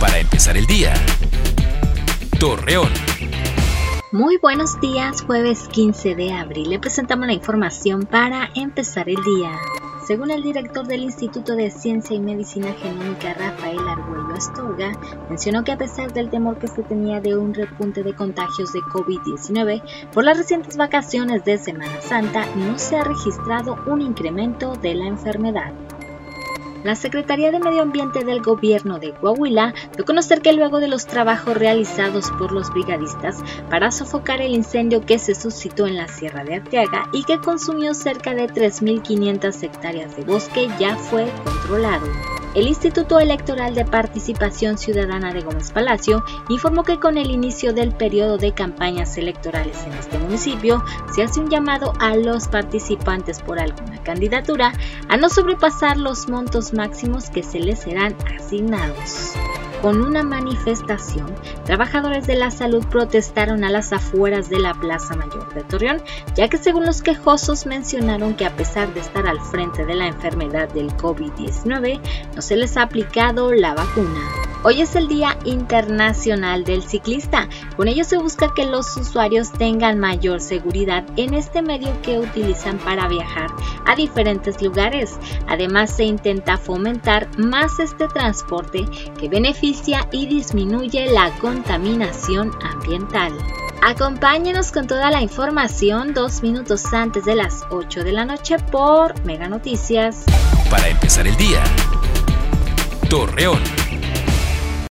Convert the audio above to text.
para empezar el día. Torreón. Muy buenos días, jueves 15 de abril. Le presentamos la información para empezar el día. Según el director del Instituto de Ciencia y Medicina Genómica, Rafael Argüello Astorga, mencionó que a pesar del temor que se tenía de un repunte de contagios de COVID-19, por las recientes vacaciones de Semana Santa no se ha registrado un incremento de la enfermedad. La Secretaría de Medio Ambiente del Gobierno de Coahuila dio a conocer que luego de los trabajos realizados por los brigadistas para sofocar el incendio que se suscitó en la Sierra de Arteaga y que consumió cerca de 3.500 hectáreas de bosque, ya fue controlado. El Instituto Electoral de Participación Ciudadana de Gómez Palacio informó que con el inicio del periodo de campañas electorales en este municipio, se hace un llamado a los participantes por alguna candidatura a no sobrepasar los montos máximos que se les serán asignados. Con una manifestación, trabajadores de la salud protestaron a las afueras de la Plaza Mayor de Torreón, ya que según los quejosos mencionaron que a pesar de estar al frente de la enfermedad del COVID-19, no se les ha aplicado la vacuna. Hoy es el Día Internacional del Ciclista. Con ello se busca que los usuarios tengan mayor seguridad en este medio que utilizan para viajar a diferentes lugares. Además, se intenta fomentar más este transporte que beneficia y disminuye la contaminación ambiental. Acompáñenos con toda la información 2 minutos antes de las 8 de la noche por Mega Noticias. Para empezar el día. Torreón.